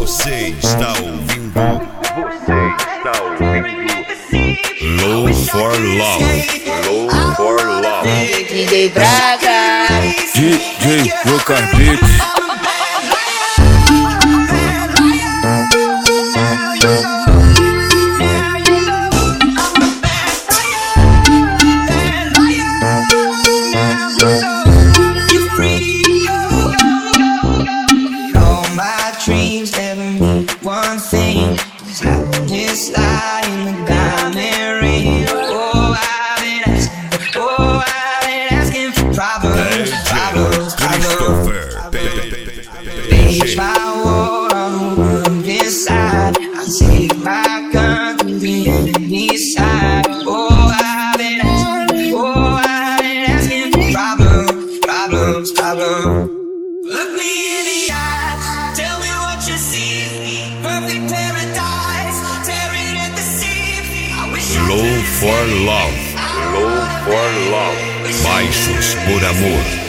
Você está ouvindo Low for Love. Low for Love. DJ Braga, DJ Lucas Beats. Dreams never mean one thing. Just happiness lie in the diamond ring. Oh, I've been asking for problems, problems. Page my war on the world inside. I take my gun to the enemy's side. Oh, I've been asking for problems, problems. Look me in the eyes, tell me what you see. Perfect paradise, tearing at the seams. I wish I Low for Love. Low for Love. Baixos por amor.